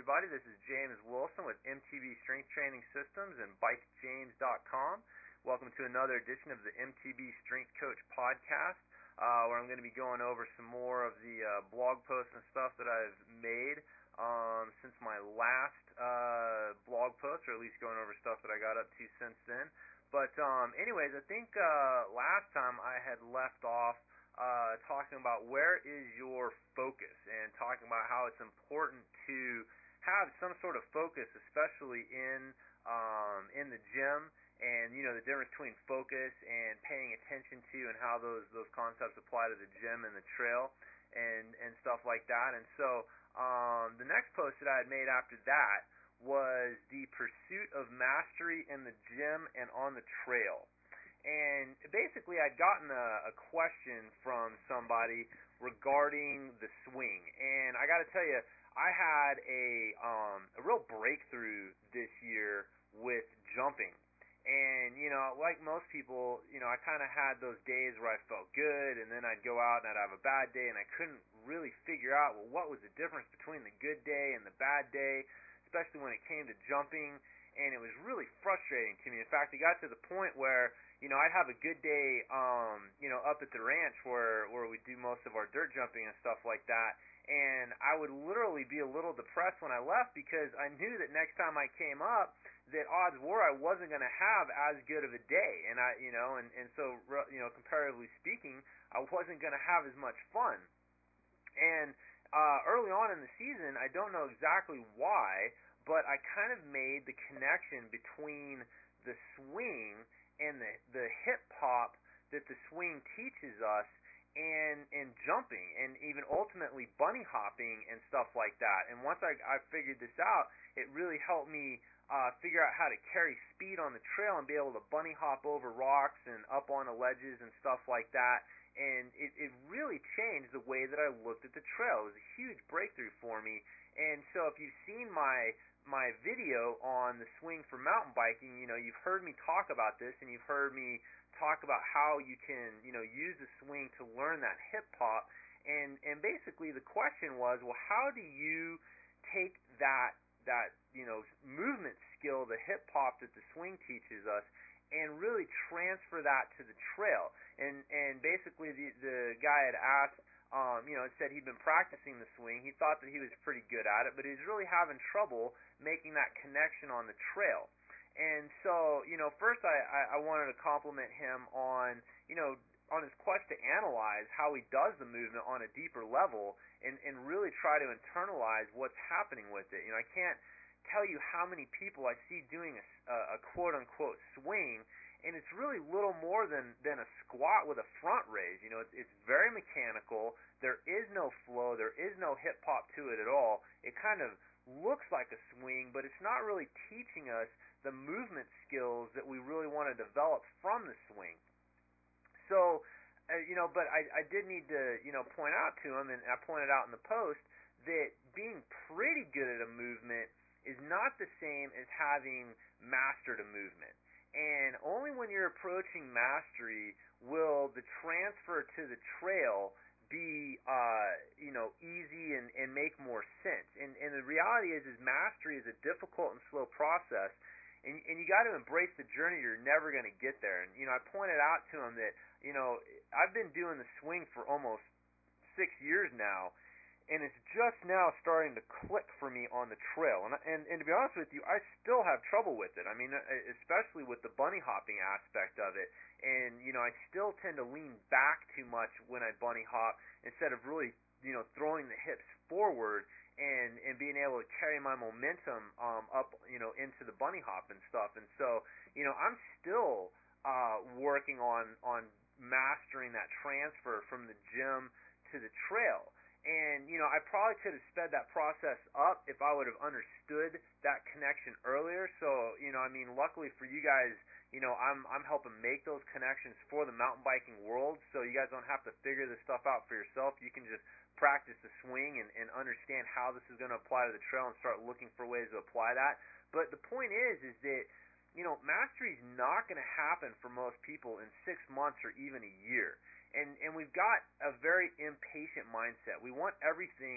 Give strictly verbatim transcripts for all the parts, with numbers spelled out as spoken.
everybody. This is James Wilson with M T B Strength Training Systems and Bike James dot com. Welcome to another edition of the M T B Strength Coach Podcast, uh, where I'm going to be going over some more of the uh, blog posts and stuff that I've made um, since my last uh, blog post, or at least going over stuff that I got up to since then. But um, anyways, I think uh, last time I had left off Uh, talking about where is your focus, and talking about how it's important to have some sort of focus, especially in um, in the gym, and you know the difference between focus and paying attention to, and how those those concepts apply to the gym and the trail, and and stuff like that. And so um, the next post that I had made after that was the pursuit of mastery in the gym and on the trail. And basically, I'd gotten a, a question from somebody regarding the swing, and I got to tell you, I had a um, a real breakthrough this year with jumping. And you know, like most people, you know, I kind of had those days where I felt good, and then I'd go out and I'd have a bad day, and I couldn't really figure out, well, what was the difference between the good day and the bad day, especially when it came to jumping. And it was really frustrating to me. In fact, it got to the point where, you know, I'd have a good day, um, you know, up at the ranch where where we do most of our dirt jumping and stuff like that, and I would literally be a little depressed when I left, because I knew that next time I came up, that odds were I wasn't going to have as good of a day, and I, you know, and and so, you know, comparatively speaking, I wasn't going to have as much fun. And uh, early on in the season, I don't know exactly why, but I kind of made the connection between the swing and the the hip hop that the swing teaches us, and and jumping, and even ultimately bunny hopping and stuff like that. And once I, I figured this out, it really helped me uh, figure out how to carry speed on the trail and be able to bunny hop over rocks and up onto ledges and stuff like that. And it, it really changed the way that I looked at the trail. It was a huge breakthrough for me. And so if you've seen my my video on the swing for mountain biking, you know, you've heard me talk about this, and you've heard me talk about how you can, you know, use the swing to learn that hip hop. And and basically the question was, well, how do you take that that, you know, movement skill, the hip hop that the swing teaches us, and really transfer that to the trail? And and basically the the guy had asked, Um, you know, it said he'd been practicing the swing. He thought that he was pretty good at it, but he was really having trouble making that connection on the trail. And so, you know, first I, I, I wanted to compliment him on, you know, on his quest to analyze how he does the movement on a deeper level, and, and really try to internalize what's happening with it. You know, I can't tell you how many people I see doing a, a quote-unquote swing, and it's really little more than, than a squat with a front raise. You know, it's, it's very mechanical. There is no flow. There is no hip hop to it at all. It kind of looks like a swing, but it's not really teaching us the movement skills that we really want to develop from the swing. So, uh, you know, but I, I did need to, you know, point out to him, and I pointed out in the post, that being pretty good at a movement is not the same as having mastered a movement. And only when you're approaching mastery will the transfer to the trail be, uh, you know, easy and, and make more sense. And, and the reality is, is mastery is a difficult and slow process, and, and you got to embrace the journey. You're never going to get there. And, you know, I pointed out to him that, you know, I've been doing the swing for almost six years now, and it's just now starting to click for me on the trail. And, and and to be honest with you, I still have trouble with it. I mean, especially with the bunny hopping aspect of it. And, you know, I still tend to lean back too much when I bunny hop, instead of really, you know, throwing the hips forward and, and being able to carry my momentum um, up, you know, into the bunny hop and stuff. And so, you know, I'm still uh, working on, on mastering that transfer from the gym to the trail. And, you know, I probably could have sped that process up if I would have understood that connection earlier. So, you know, I mean, luckily for you guys, you know, I'm I'm helping make those connections for the mountain biking world, so you guys don't have to figure this stuff out for yourself. You can just practice the swing and, and understand how this is going to apply to the trail, and start looking for ways to apply that. But the point is, is that, you know, mastery is not going to happen for most people in six months or even a year. And and we've got a very impatient mindset. We want everything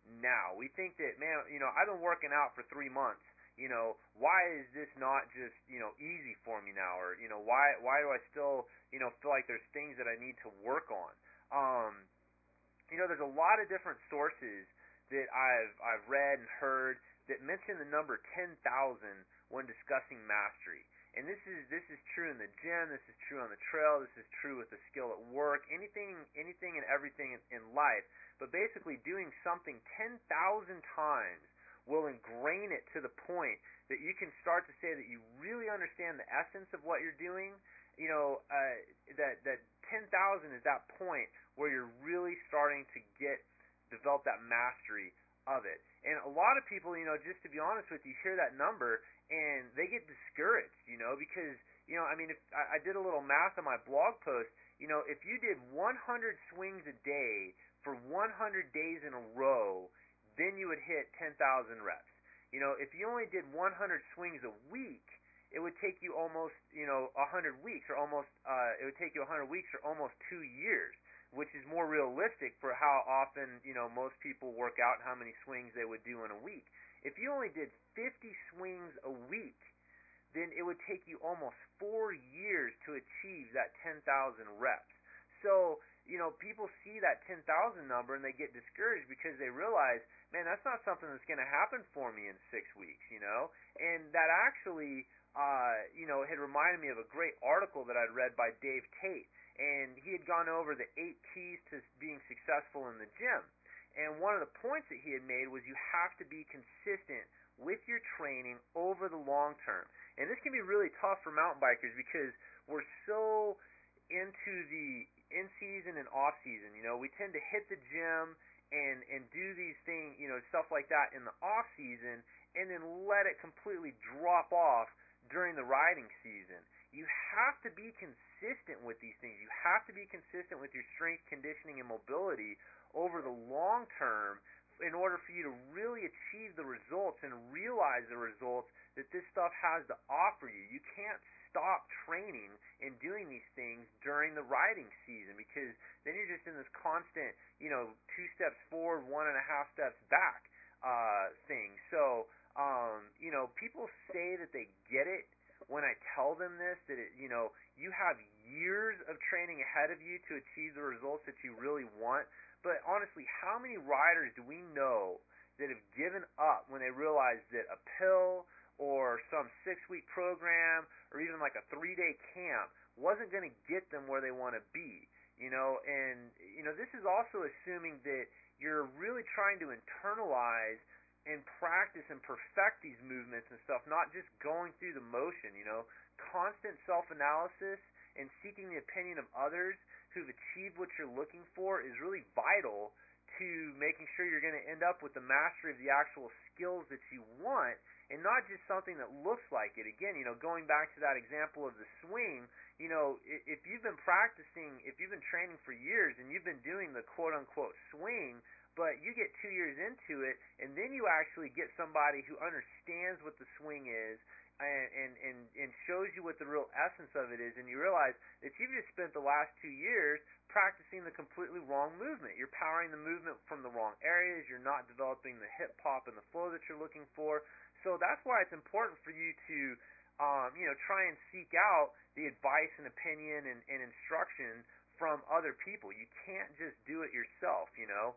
now. We think that, man, you know, I've been working out for three months. You know, why is this not just, you know, easy for me now? Or, you know, why why do I still, you know, feel like there's things that I need to work on? Um, you know, there's a lot of different sources that I've I've read and heard that mention the number ten thousand when discussing mastery. And this is this is true in the gym, this is true on the trail, this is true with the skill at work, anything anything and everything in, in life. But basically doing something ten thousand times will ingrain it to the point that you can start to say that you really understand the essence of what you're doing. You know, uh, that that ten thousand is that point where you're really starting to get develop that mastery of it. And a lot of people, you know, just to be honest with you, hear that number and they get discouraged, you know, because, you know, I mean, if I, I did a little math on my blog post, you know, if you did one hundred swings a day for one hundred days in a row, then you would hit ten thousand reps. You know, if you only did one hundred swings a week, it would take you almost, you know, one hundred weeks or almost, uh, it would take you one hundred weeks or almost two years, which is more realistic for how often, you know, most people work out and how many swings they would do in a week. If you only did fifty swings a week, then it would take you almost four years to achieve that ten thousand reps. So, you know, people see that ten thousand number and they get discouraged because they realize, man, that's not something that's going to happen for me in six weeks, you know? And that actually, uh, you know, had reminded me of a great article that I'd read by Dave Tate. And he had gone over the eight keys to being successful in the gym. And one of the points that he had made was you have to be consistent with your training over the long term. And this can be really tough for mountain bikers because we're so into the in-season and off-season. You know, we tend to hit the gym and, and do these things, you know, stuff like that in the off-season and then let it completely drop off during the riding season. You have to be consistent with these things. You have to be consistent with your strength, conditioning, and mobility over the long term in order for you to really achieve the results and realize the results that this stuff has to offer you. You can't stop training and doing these things during the riding season because then you're just in this constant, you know, two steps forward, one and a half steps back uh, thing. So, um, you know, people say that they get it when I tell them this, that it, you know, you have years of training ahead of you to achieve the results that you really want. But honestly, how many riders do we know that have given up when they realize that a pill or some six-week program or even like a three-day camp wasn't going to get them where they want to be? You know, and you know, this is also assuming that you're really trying to internalize and practice and perfect these movements and stuff, not just going through the motion. You know, constant self-analysis and seeking the opinion of others who've achieved what you're looking for is really vital to making sure you're going to end up with the mastery of the actual skills that you want and not just something that looks like it. Again, you know, going back to that example of the swing, you know, if you've been practicing, if you've been training for years and you've been doing the quote-unquote swing, but you get two years into it and then you actually get somebody who understands what the swing is and, and, and, and shows you what the real essence of it is, and you realize that you've just spent the last two years practicing the completely wrong movement. You're powering the movement from the wrong areas. You're not developing the hip pop and the flow that you're looking for. So that's why it's important for you to, um, you know, try and seek out the advice and opinion and, and instruction from other people. You can't just do it yourself, you know.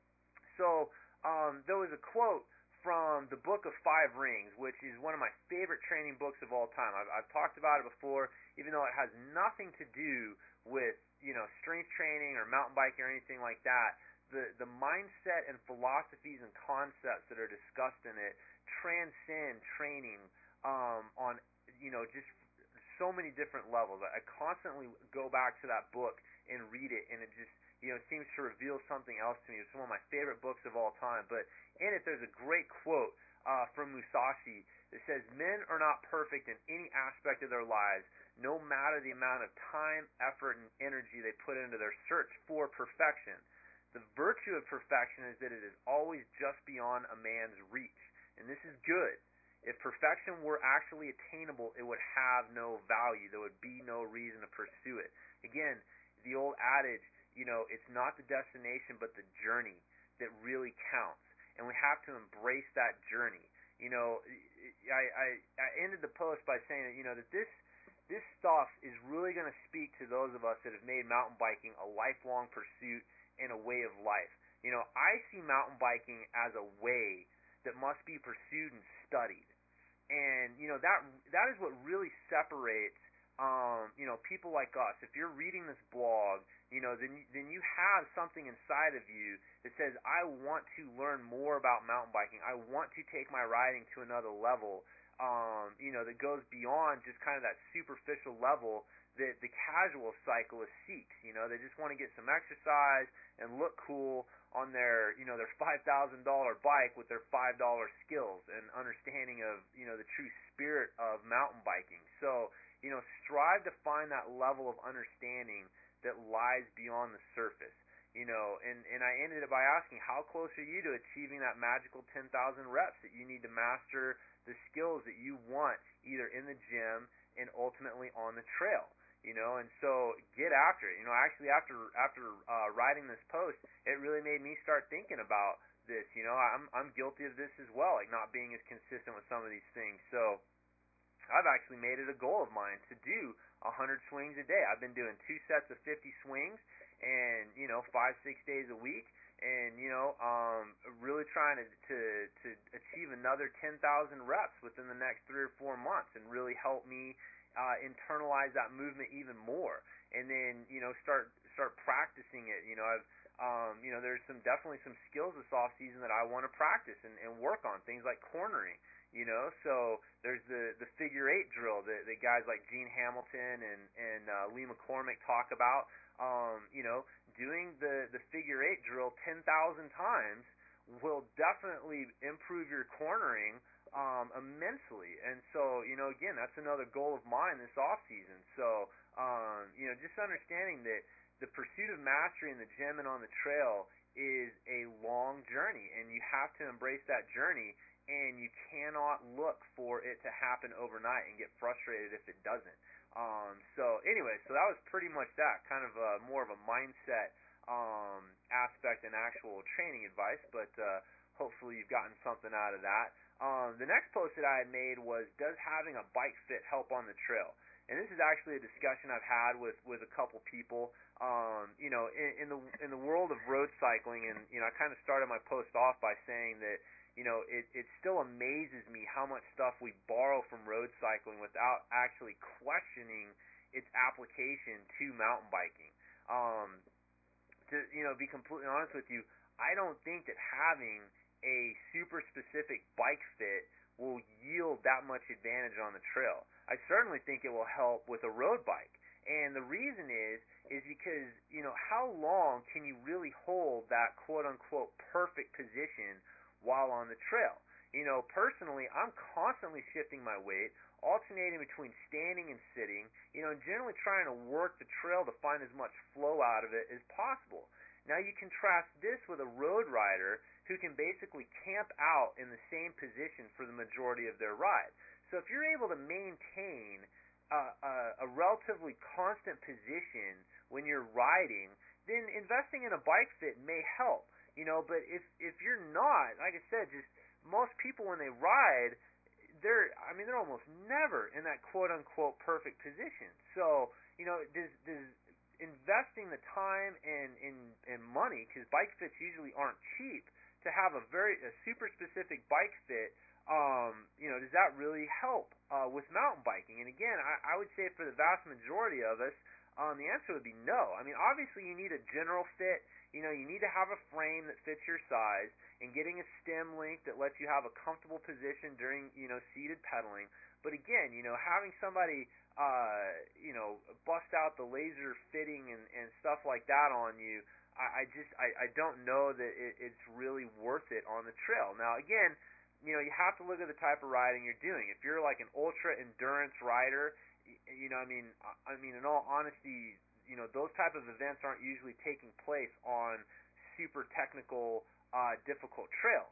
So um, there was a quote from the Book of Five Rings, which is one of my favorite training books of all time. I've, I've talked about it before, even though it has nothing to do with, you know, strength training or mountain biking or anything like that. The the mindset and philosophies and concepts that are discussed in it transcend training um, on, you know, just so many different levels. I, I constantly go back to that book and read it, and it just, you know, it seems to reveal something else to me. It's one of my favorite books of all time. But in it, there's a great quote uh, from Musashi that says, "Men are not perfect in any aspect of their lives, no matter the amount of time, effort, and energy they put into their search for perfection. The virtue of perfection is that it is always just beyond a man's reach." And this is good. If perfection were actually attainable, it would have no value. There would be no reason to pursue it. Again, the old adage, you know, it's not the destination but the journey that really counts. and we have to embrace that journey. You know, I, I, I ended the post by saying that, you know, that this this stuff is really going to speak to those of us that have made mountain biking a lifelong pursuit and a way of life. You know, I see mountain biking as a way that must be pursued and studied. And, you know, that that is what really separates, um, you know, people like us. If you're reading this blog, you know, then, then you have something inside of you that says, I want to learn more about mountain biking. I want to take my riding to another level, um, you know, that goes beyond just kind of that superficial level that the casual cyclist seeks. You know, they just want to get some exercise and look cool on their, you know, their five thousand dollar bike with their five dollar skills and understanding of, you know, the true spirit of mountain biking. So, you know, strive to find that level of understanding that lies beyond the surface. You know, and, and I ended it by asking, how close are you to achieving that magical ten thousand reps that you need to master the skills that you want either in the gym and ultimately on the trail? You know, and so get after it. You know, actually after after uh, writing this post, it really made me start thinking about this. You know, I'm I'm guilty of this as well, like not being as consistent with some of these things. So I've actually made it a goal of mine to do one hundred swings a day. I've been doing two sets of fifty swings, and you know, five six days a week, and you know, um, really trying to to to achieve another ten thousand reps within the next three or four months, and really help me uh, internalize that movement even more, and then you know, start start practicing it. You know, I've um, you know, there's some definitely some skills this off season that I want to practice and, and work on, things like cornering. You know, so there's the the figure eight drill that, that guys like Gene Hamilton and and uh, Lee McCormick talk about. Um, you know, doing the the figure eight drill ten thousand times will definitely improve your cornering um, immensely. And so, you know, again, that's another goal of mine this off season. So, um, you know, just understanding that the pursuit of mastery in the gym and on the trail is a long journey, and you have to embrace that journey. And you cannot look for it to happen overnight and get frustrated if it doesn't. Um, so anyway, so that was pretty much that, kind of a, more of a mindset um, aspect and actual training advice, but uh, hopefully you've gotten something out of that. Um, the next post that I had made was, does having a bike fit help on the trail? And this is actually a discussion I've had with, with a couple people. Um, you know, in, in the in the world of road cycling, and you know, I kind of started my post off by saying that, you know, it, it still amazes me how much stuff we borrow from road cycling without actually questioning its application to mountain biking. Um, to, you know, be completely honest with you, I don't think that having a super specific bike fit will yield that much advantage on the trail. I certainly think it will help with a road bike. And the reason is, is because, you know, how long can you really hold that quote-unquote perfect position while on the trail? You know, personally, I'm constantly shifting my weight, alternating between standing and sitting, you know, and generally trying to work the trail to find as much flow out of it as possible. Now you contrast this with a road rider who can basically camp out in the same position for the majority of their ride. So if you're able to maintain a, a, a relatively constant position when you're riding, then investing in a bike fit may help. You know, but if if you're not, like I said, just most people when they ride, they're I mean they're almost never in that quote unquote perfect position. So, you know, does does investing the time and and, and money, because bike fits usually aren't cheap, to have a very a super specific bike fit, um, you know, does that really help uh, with mountain biking? And again, I, I would say for the vast majority of us, um, the answer would be no. I mean, obviously you need a general fit. You know, you need to have a frame that fits your size, and getting a stem length that lets you have a comfortable position during, you know, seated pedaling. But again, you know, having somebody, uh, you know, bust out the laser fitting and, and stuff like that on you, I, I just, I, I don't know that it, it's really worth it on the trail. Now, again, you know, you have to look at the type of riding you're doing. If you're like an ultra endurance rider, you know, I mean, I mean, in all honesty, you know, those type of events aren't usually taking place on super technical, uh, difficult trails.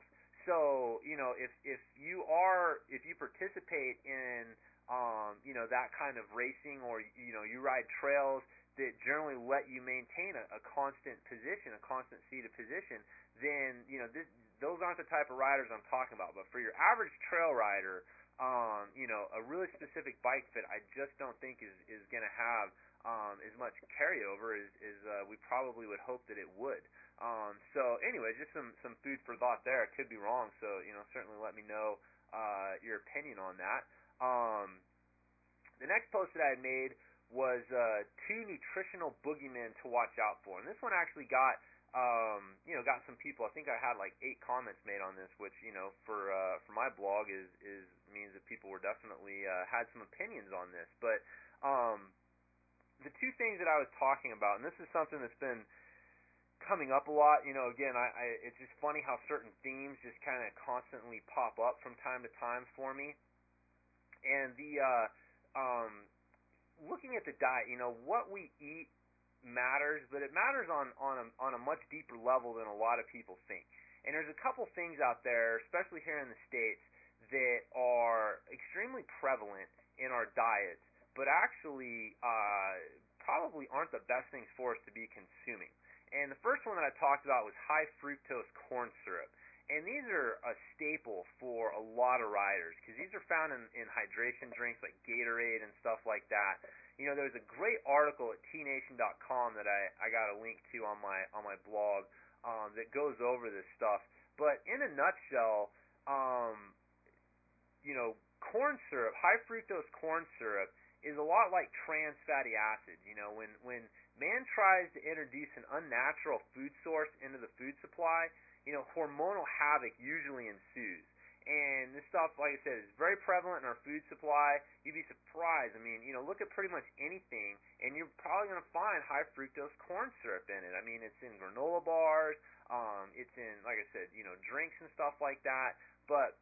So, you know, if if you are if you participate in, um, you know, that kind of racing, or you know, you ride trails that generally let you maintain a, a constant position, a constant seated position, then you know this, those aren't the type of riders I'm talking about. But for your average trail rider, um, you know, a really specific bike fit, I just don't think is is going to have um, as much carryover as, as uh, we probably would hope that it would. Um, so anyway, just some some food for thought there. I could be wrong, so you know, certainly let me know uh, your opinion on that. Um, the next post that I had made was uh, two nutritional boogeymen to watch out for, and this one actually got um, you know got some people. I think I had like eight comments made on this, which you know for uh, for my blog is is means that people were definitely uh, had some opinions on this. But um, the two things that I was talking about, and this is something that's been coming up a lot. You know, again, I, I it's just funny how certain themes just kind of constantly pop up from time to time for me. And the uh, um, looking at the diet, you know, what we eat matters, but it matters on on a, on a much deeper level than a lot of people think. And there's a couple things out there, especially here in the States, that are extremely prevalent in our diets, but actually uh, probably aren't the best things for us to be consuming. And the first one that I talked about was high fructose corn syrup. And these are a staple for a lot of riders because these are found in, in hydration drinks like Gatorade and stuff like that. You know, there's a great article at T Nation dot com that I, I got a link to on my on my blog um, that goes over this stuff. But in a nutshell, um, you know, corn syrup, high fructose corn syrup, is a lot like trans fatty acids. You know, when when man tries to introduce an unnatural food source into the food supply, you know, hormonal havoc usually ensues. And this stuff, like I said, is very prevalent in our food supply. You'd be surprised. I mean, you know, look at pretty much anything, and you're probably going to find high fructose corn syrup in it. I mean, it's in granola bars. Um, it's in, like I said, you know, drinks and stuff like that. But,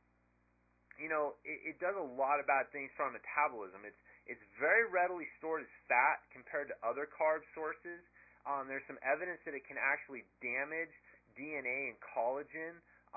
you know, it, it does a lot of bad things for our metabolism. It's it's very readily stored as fat compared to other carb sources. Um, there's some evidence that it can actually damage D N A and collagen,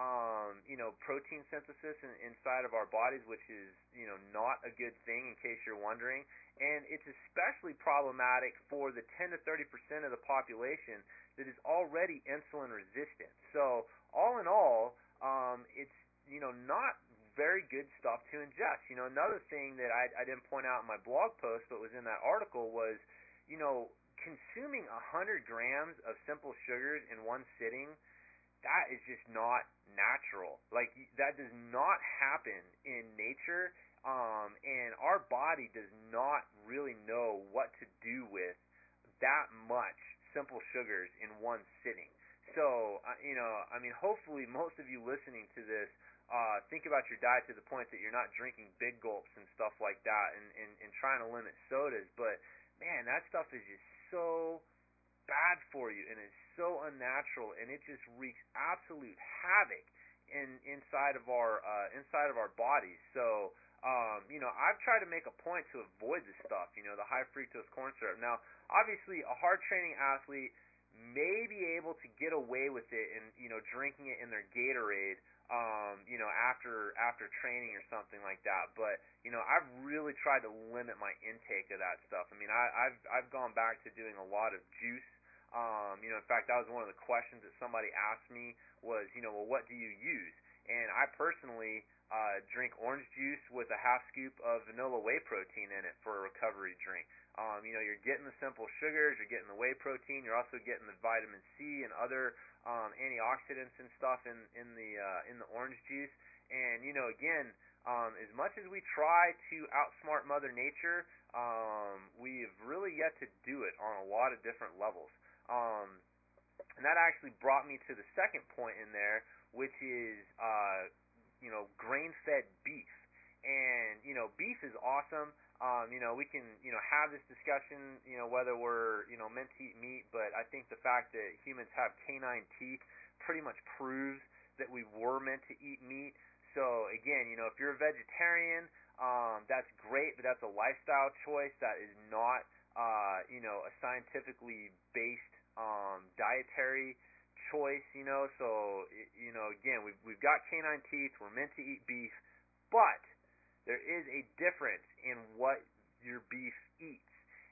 um, you know, protein synthesis in, inside of our bodies, which is, you know, not a good thing in case you're wondering. And it's especially problematic for the ten to thirty percent of the population that is already insulin resistant. So all in all, um, it's, you know, not very good stuff to ingest. You know, another thing that I, I didn't point out in my blog post but was in that article was, you know, consuming one hundred grams of simple sugars in one sitting, that is just not natural. Like, that does not happen in nature, um, and our body does not really know what to do with that much simple sugars in one sitting. So, uh, you know, I mean, hopefully most of you listening to this uh, think about your diet to the point that you're not drinking big gulps and stuff like that and, and, and trying to limit sodas. But, man, that stuff is just so bad for you, and it's so unnatural, and it just wreaks absolute havoc in inside of our uh, inside of our bodies. So, um, you know, I've tried to make a point to avoid this stuff. You know, the high fructose corn syrup. Now, obviously, a hard training athlete may be able to get away with it and, you know, drinking it in their Gatorade, um, you know, after after training or something like that. But, you know, I've really tried to limit my intake of that stuff. I mean, I, I've I've gone back to doing a lot of juice. Um, you know, in fact, that was one of the questions that somebody asked me was, you know, well, what do you use? And I personally uh, drink orange juice with a half scoop of vanilla whey protein in it for a recovery drink. Um, you know, you're getting the simple sugars, you're getting the whey protein, you're also getting the vitamin C and other um, antioxidants and stuff in in the uh, in the orange juice. And you know, again, um, as much as we try to outsmart Mother Nature, um, we've really yet to do it on a lot of different levels. Um, and that actually brought me to the second point in there, which is uh, you know, grain-fed beef. And you know, beef is awesome. Um, you know, we can, you know, have this discussion, you know, whether we're, you know, meant to eat meat, but I think the fact that humans have canine teeth pretty much proves that we were meant to eat meat. So, again, you know, if you're a vegetarian, um, that's great, but that's a lifestyle choice. That is not, uh, you know, a scientifically based um, dietary choice, you know. So, you know, again, we've, we've got canine teeth. We're meant to eat beef, but there is a difference in what your beef eats.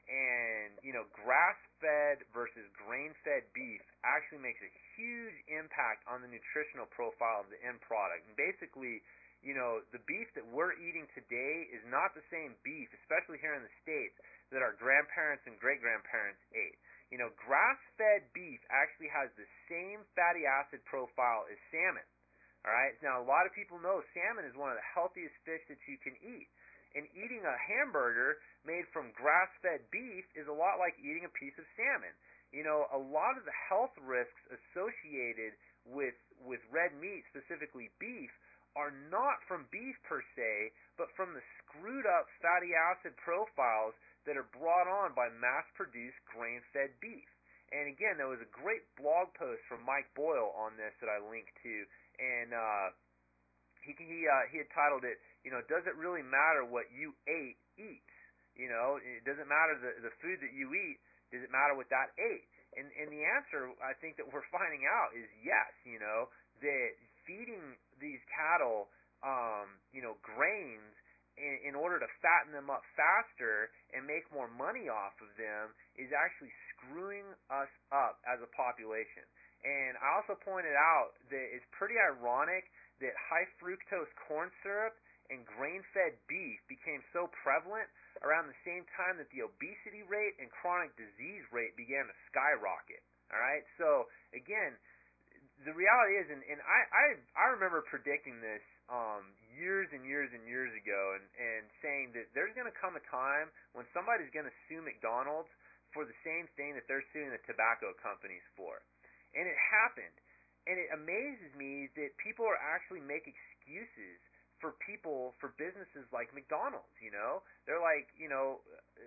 And, you know, grass-fed versus grain-fed beef actually makes a huge impact on the nutritional profile of the end product. And basically, you know, the beef that we're eating today is not the same beef, especially here in the States, that our grandparents and great-grandparents ate. You know, grass-fed beef actually has the same fatty acid profile as salmon. All right? Now, a lot of people know salmon is one of the healthiest fish that you can eat. And eating a hamburger made from grass-fed beef is a lot like eating a piece of salmon. You know, a lot of the health risks associated with with red meat, specifically beef, are not from beef per se, but from the screwed up fatty acid profiles that are brought on by mass-produced grain-fed beef. And again, there was a great blog post from Mike Boyle on this that I linked to, and uh, he he uh, he had titled it, you know, does it really matter what you ate eats? You know, it doesn't matter the the food that you eat. Does it matter what that ate? And and the answer, I think, that we're finding out is yes. You know, that feeding these cattle, um, you know, grains in, in order to fatten them up faster and make more money off of them is actually screwing us up as a population. And I also pointed out that it's pretty ironic that high fructose corn syrup and grain-fed beef became so prevalent around the same time that the obesity rate and chronic disease rate began to skyrocket. All right, so again, the reality is, and, and I, I I remember predicting this um, years and years and years ago, and, and saying that there's going to come a time when somebody's going to sue McDonald's for the same thing that they're suing the tobacco companies for, and it happened. And it amazes me that people are actually make excuses for people, for businesses like McDonald's, you know? They're like, you know,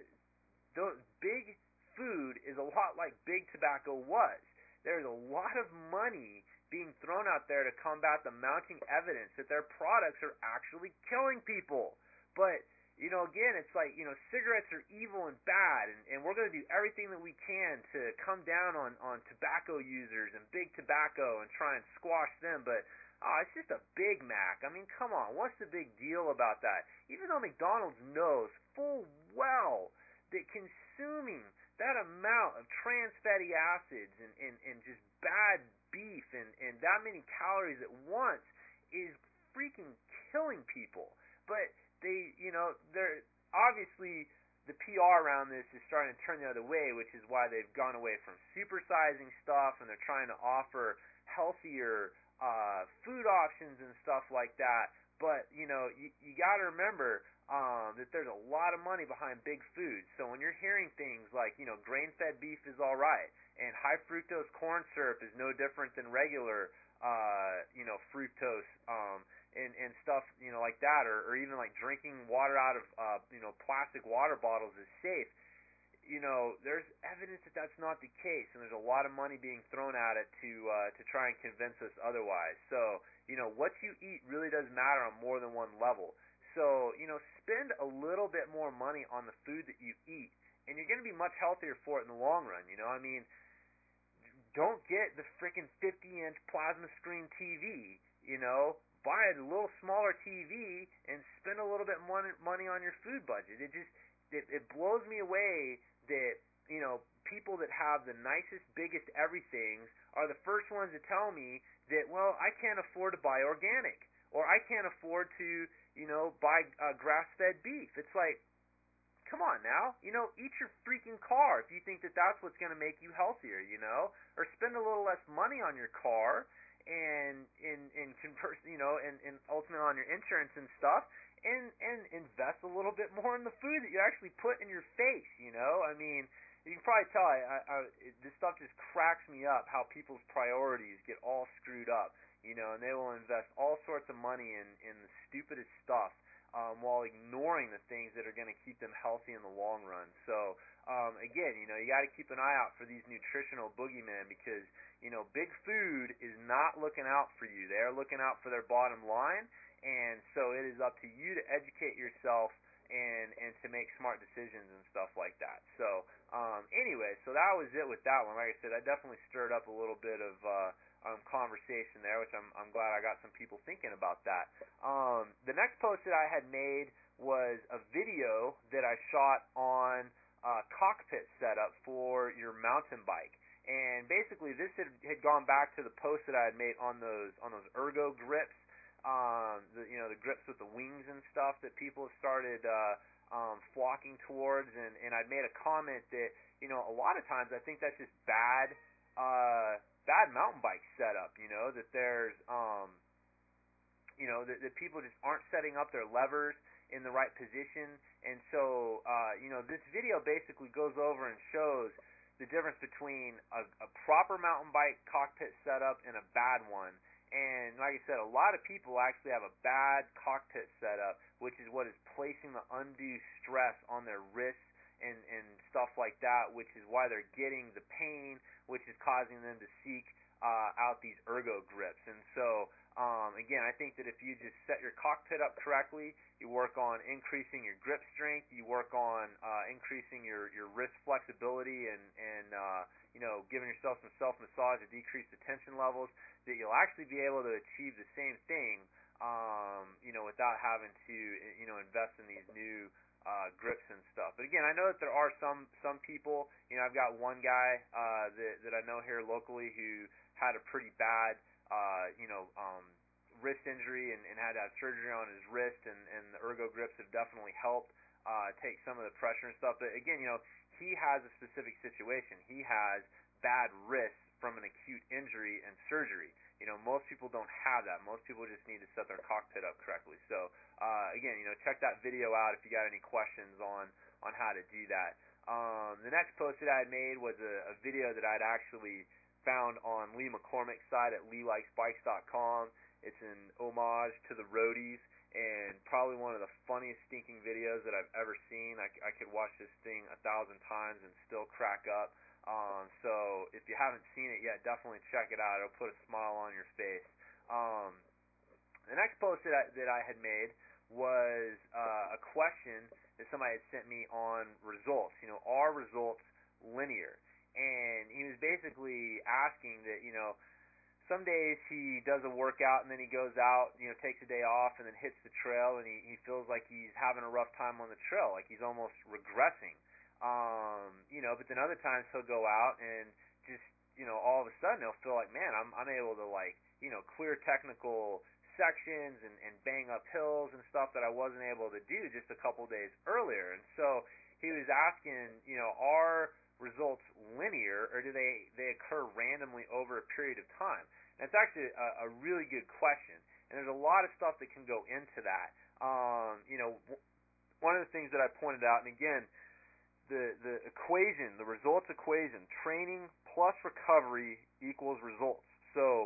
the big food is a lot like big tobacco was. There's a lot of money being thrown out there to combat the mounting evidence that their products are actually killing people. But, you know, again, it's like, you know, cigarettes are evil and bad, and, and we're going to do everything that we can to come down on, on tobacco users and big tobacco and try and squash them, but oh, it's just a Big Mac. I mean, come on, what's the big deal about that? Even though McDonald's knows full well that consuming that amount of trans fatty acids and, and, and just bad beef and, and that many calories at once is freaking killing people. But they, you know, they're obviously the P R around this is starting to turn the other way, which is why they've gone away from supersizing stuff and they're trying to offer healthier uh, food options and stuff like that. But, you know, you, you got to remember um, that there's a lot of money behind big food. So when you're hearing things like, you know, grain-fed beef is all right and high fructose corn syrup is no different than regular, uh, you know, fructose, um, and, and stuff, you know, like that, or, or even like drinking water out of, uh, you know, plastic water bottles is safe, you know, there's evidence that that's not the case, and there's a lot of money being thrown at it to uh, to try and convince us otherwise. So, you know, what you eat really does matter on more than one level. So, you know, spend a little bit more money on the food that you eat, and you're going to be much healthier for it in the long run, you know? I mean, don't get the freaking fifty-inch plasma screen T V, you know? Buy a little smaller T V and spend a little bit more money on your food budget. It just, it, it blows me away that, you know, people that have the nicest, biggest everythings are the first ones to tell me that, well, I can't afford to buy organic, or I can't afford to, you know, buy uh, grass-fed beef. It's like, come on now, you know, eat your freaking car if you think that that's what's going to make you healthier, you know, or spend a little less money on your car and and and convert, you know, and, and ultimately on your insurance and stuff, and and invest a little bit more in the food that you actually put in your face, you know. I mean, you can probably tell I, I, I it, this stuff just cracks me up how people's priorities get all screwed up, you know, and they will invest all sorts of money in in the stupidest stuff, um, while ignoring the things that are going to keep them healthy in the long run. So um, again, you know, you got to keep an eye out for these nutritional boogeymen, because, you know, big food is not looking out for you. They are looking out for their bottom line, and so it is up to you to educate yourself and and to make smart decisions and stuff like that. So um, anyway, so that was it with that one. Like I said, that definitely stirred up a little bit of uh, um, conversation there, which I'm I'm glad I got some people thinking about that. Um, the next post that I had made was a video that I shot on uh, cockpit setup for your mountain bike. And basically, this had, had gone back to the post that I had made on those on those ergo grips, um, the you know the grips with the wings and stuff that people have started uh, um, flocking towards. And, and I'd made a comment that you know a lot of times I think that's just bad uh, bad mountain bike setup. You know that there's um, you know that, that people just aren't setting up their levers in the right position. And so uh, you know this video basically goes over and shows the difference between a, a proper mountain bike cockpit setup and a bad one. And like I said, a lot of people actually have a bad cockpit setup, which is what is placing the undue stress on their wrists and, and stuff like that, which is why they're getting the pain, which is causing them to seek uh, out these ergo grips. And so, um, again, I think that if you just set your cockpit up correctly, you work on increasing your grip strength, you work on uh, increasing your, your wrist flexibility and, and uh, you know, giving yourself some self-massage to decrease the tension levels, that you'll actually be able to achieve the same thing, um, you know, without having to, you know, invest in these new uh, grips and stuff. But again, I know that there are some some people. You know, I've got one guy uh, that that I know here locally who had a pretty bad, uh, you know, um, wrist injury and, and had to have surgery on his wrist, and, and the ergo grips have definitely helped uh, take some of the pressure and stuff. But again, you know, he has a specific situation. He has bad wrists from an acute injury and surgery. You know, most people don't have that. Most people just need to set their cockpit up correctly. So, uh, again, you know, check that video out if you got any questions on, on how to do that. Um, the next post that I had made was a, a video that I'd actually found on Lee McCormick's site at lee likes bikes dot com. It's an homage to the roadies, and probably one of the funniest stinking videos that I've ever seen. I, I could watch this thing a thousand times and still crack up. Um, so if you haven't seen it yet, definitely check it out. It'll put a smile on your face. Um, the next post that I, that I had made was uh, a question that somebody had sent me on results. You know, are results linear? And he was basically asking that, you know, some days he does a workout and then he goes out, you know, takes a day off and then hits the trail, and he, he feels like he's having a rough time on the trail, like he's almost regressing. Um, you know, but then other times he'll go out and just, you know, all of a sudden he'll feel like, man, I'm I'm able to, like, you know, clear technical sections and, and bang up hills and stuff that I wasn't able to do just a couple days earlier. And so he was asking, you know, are results linear, or do they, they occur randomly over a period of time? And it's actually a, a really good question. And there's a lot of stuff that can go into that. Um, you know, w- one of the things that I pointed out, and again, the the equation, the results equation, training plus recovery equals results. So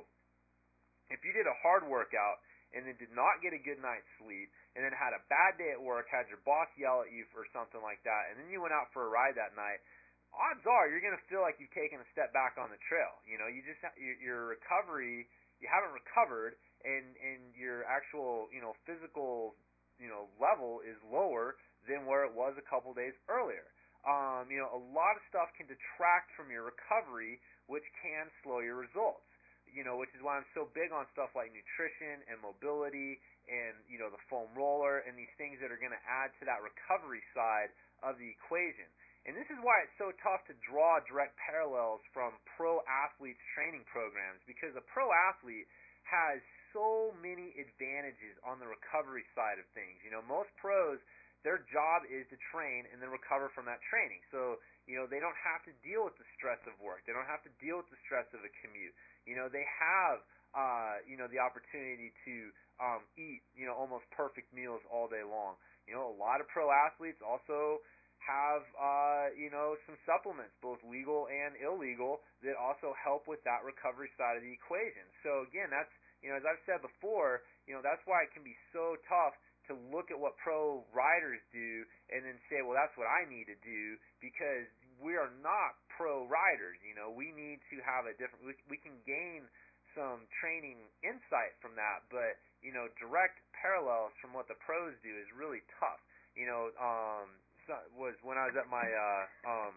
if you did a hard workout and then did not get a good night's sleep, and then had a bad day at work, had your boss yell at you for something like that, and then you went out for a ride that night, odds are you're going to feel like you've taken a step back on the trail. You know, you just your, your recovery, you haven't recovered, and and your actual, you know, physical, you know, level is lower than where it was a couple days earlier. Um, you know, a lot of stuff can detract from your recovery, which can slow your results. You know, which is why I'm so big on stuff like nutrition and mobility and, you know, the foam roller and these things that are going to add to that recovery side of the equation. And this is why it's so tough to draw direct parallels from pro athletes' training programs, because a pro athlete has so many advantages on the recovery side of things. You know, most pros, their job is to train and then recover from that training. So, you know, they don't have to deal with the stress of work. They don't have to deal with the stress of a commute. You know, they have, uh, you know, the opportunity to um, eat, you know, almost perfect meals all day long. You know, a lot of pro athletes also have, uh, you know, some supplements, both legal and illegal, that also help with that recovery side of the equation. So, again, that's, you know, as I've said before, you know, that's why it can be so tough to look at what pro riders do and then say, well, that's what I need to do, because we are not pro riders. You know, we need to have a different, we, we can gain some training insight from that, but, you know, direct parallels from what the pros do is really tough. You know, um, so, was when I was at my, uh, um,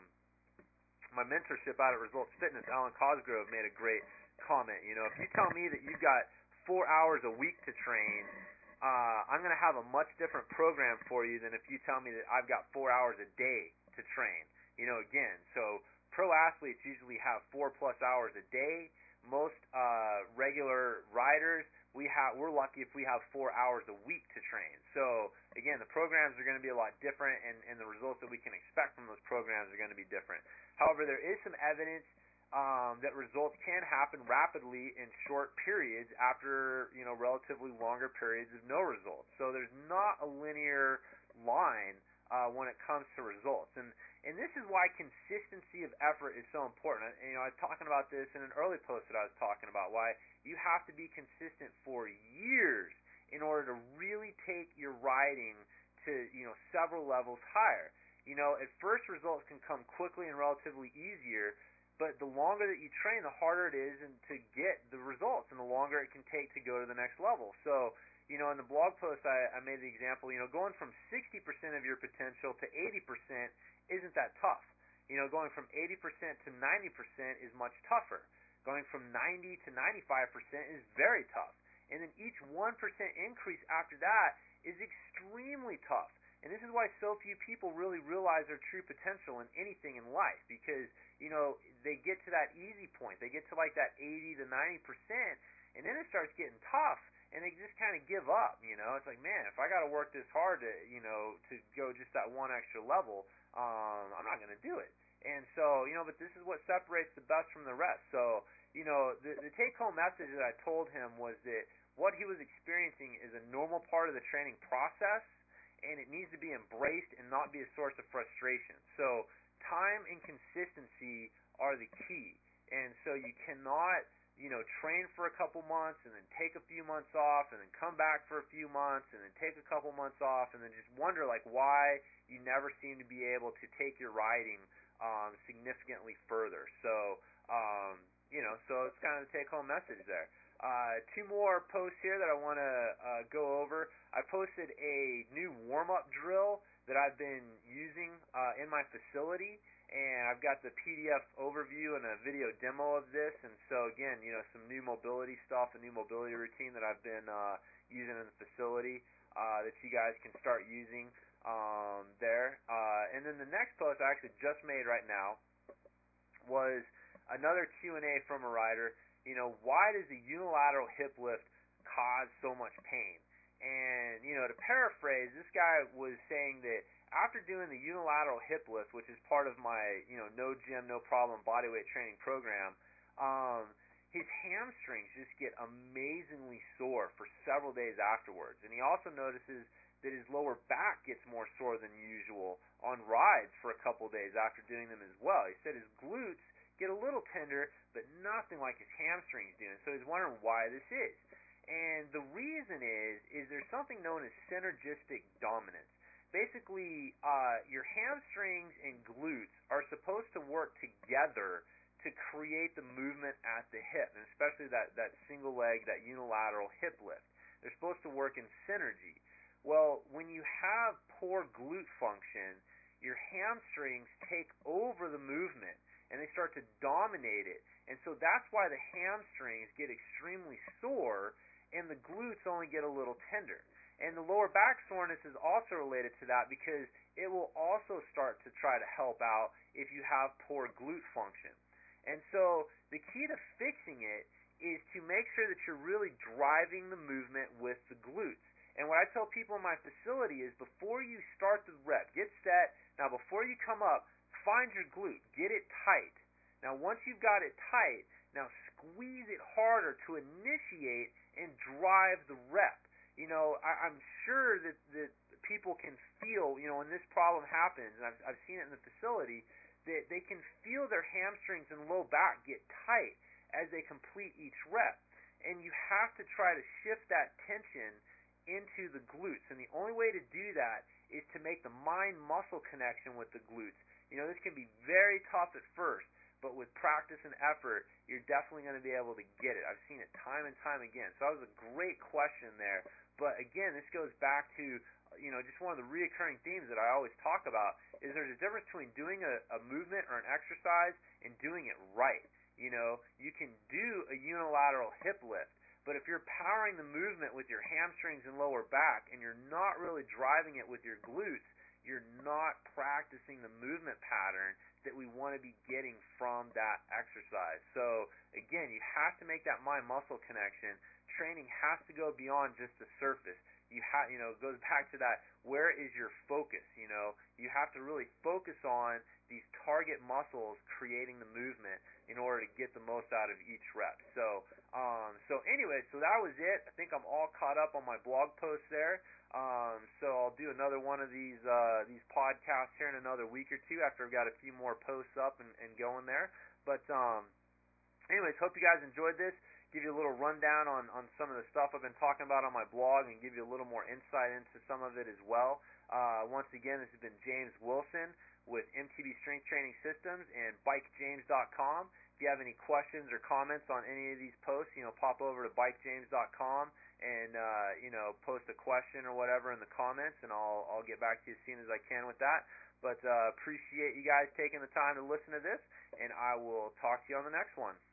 my mentorship out at Results Fitness, Alan Cosgrove made a great comment. You know, if you tell me that you've got four hours a week to train, uh, I'm going to have a much different program for you than if you tell me that I've got four hours a day to to train. You know, again, so pro athletes usually have four plus hours a day. Most uh, regular riders, we have we're lucky if we have four hours a week to train. So again, the programs are going to be a lot different, and, and the results that we can expect from those programs are going to be different. However, there is some evidence um, that results can happen rapidly in short periods after you know relatively longer periods of no results. So there's not a linear line uh, when it comes to results, and and this is why consistency of effort is so important. And, you know, I was talking about this in an early post that I was talking about, why you have to be consistent for years in order to really take your riding to, you know, several levels higher. You know, at first results can come quickly and relatively easier, but the longer that you train, the harder it is and to get the results, and the longer it can take to go to the next level. So, you know, in the blog post, I, I made the example, you know, going from sixty percent of your potential to eighty percent isn't that tough. You know, going from eighty percent to ninety percent is much tougher. Going from ninety to ninety-five percent is very tough. And then each one percent increase after that is extremely tough. And this is why so few people really realize their true potential in anything in life, because, you know, they get to that easy point. They get to like that eighty to ninety percent, and then it starts getting tough. And they just kind of give up, you know. It's like, man, if I got to work this hard to, you know, to go just that one extra level, um, I'm not going to do it. And so, you know, but this is what separates the best from the rest. So, you know, the, the take-home message that I told him was that what he was experiencing is a normal part of the training process, and it needs to be embraced and not be a source of frustration. So time and consistency are the key. And so you cannot, you know, train for a couple months and then take a few months off and then come back for a few months and then take a couple months off and then just wonder like why you never seem to be able to take your riding um, significantly further. So, um, you know, so it's kind of the take-home message there. Uh, two more posts here that I want to uh, go over. I posted a new warm-up drill that I've been using uh, in my facility, and I've got the P D F overview and a video demo of this. And so again, you know, some new mobility stuff, a new mobility routine that I've been uh, using in the facility uh, that you guys can start using um, there. Uh, and then the next post I actually just made right now was another Q and A from a rider. You know, why does the unilateral hip lift cause so much pain? And, you know, to paraphrase, this guy was saying that after doing the unilateral hip lift, which is part of my, you know, no gym, no problem bodyweight training program, um, his hamstrings just get amazingly sore for several days afterwards. And he also notices that his lower back gets more sore than usual on rides for a couple days after doing them as well. He said his glutes get a little tender, but nothing like his hamstrings do. And so he's wondering why this is. And the reason is, is there's something known as synergistic dominance. Basically, uh, your hamstrings and glutes are supposed to work together to create the movement at the hip, and especially that, that single leg, that unilateral hip lift. They're supposed to work in synergy. Well, when you have poor glute function, your hamstrings take over the movement, and they start to dominate it. And so that's why the hamstrings get extremely sore, and the glutes only get a little tender. And the lower back soreness is also related to that, because it will also start to try to help out if you have poor glute function. And so the key to fixing it is to make sure that you're really driving the movement with the glutes. And what I tell people in my facility is, before you start the rep, get set. Now, before you come up, find your glute. Get it tight. Now, once you've got it tight, now squeeze it harder to initiate and drive the rep. You know, I, I'm sure that, that people can feel, you know, when this problem happens, and I've, I've seen it in the facility, that they can feel their hamstrings and low back get tight as they complete each rep. And you have to try to shift that tension into the glutes. And the only way to do that is to make the mind-muscle connection with the glutes. You know, this can be very tough at first, but with practice and effort, you're definitely going to be able to get it. I've seen it time and time again. So that was a great question there. But again, this goes back to, you know, just one of the reoccurring themes that I always talk about, is there's a difference between doing a, a movement or an exercise and doing it right. You know, you can do a unilateral hip lift, but if you're powering the movement with your hamstrings and lower back and you're not really driving it with your glutes, you're not practicing the movement pattern that we want to be getting from that exercise. So again, you have to make that mind-muscle connection. Training has to go beyond just the surface. You have, you know, it goes back to that, where is your focus? You know, you have to really focus on these target muscles creating the movement in order to get the most out of each rep. So, um, so anyway, so that was it. I think I'm all caught up on my blog post there. Um, so I'll do another one of these uh, these podcasts here in another week or two after I've got a few more posts up and, and going there. But um, anyways, hope you guys enjoyed this. Give you a little rundown on, on some of the stuff I've been talking about on my blog and give you a little more insight into some of it as well. Uh, once again, this has been James Wilson with M T B Strength Training Systems and Bike James dot com. If you have any questions or comments on any of these posts, you know, pop over to Bike James dot com and, uh, you know, post a question or whatever in the comments, and I'll, I'll get back to you as soon as I can with that. But uh, appreciate you guys taking the time to listen to this, and I will talk to you on the next one.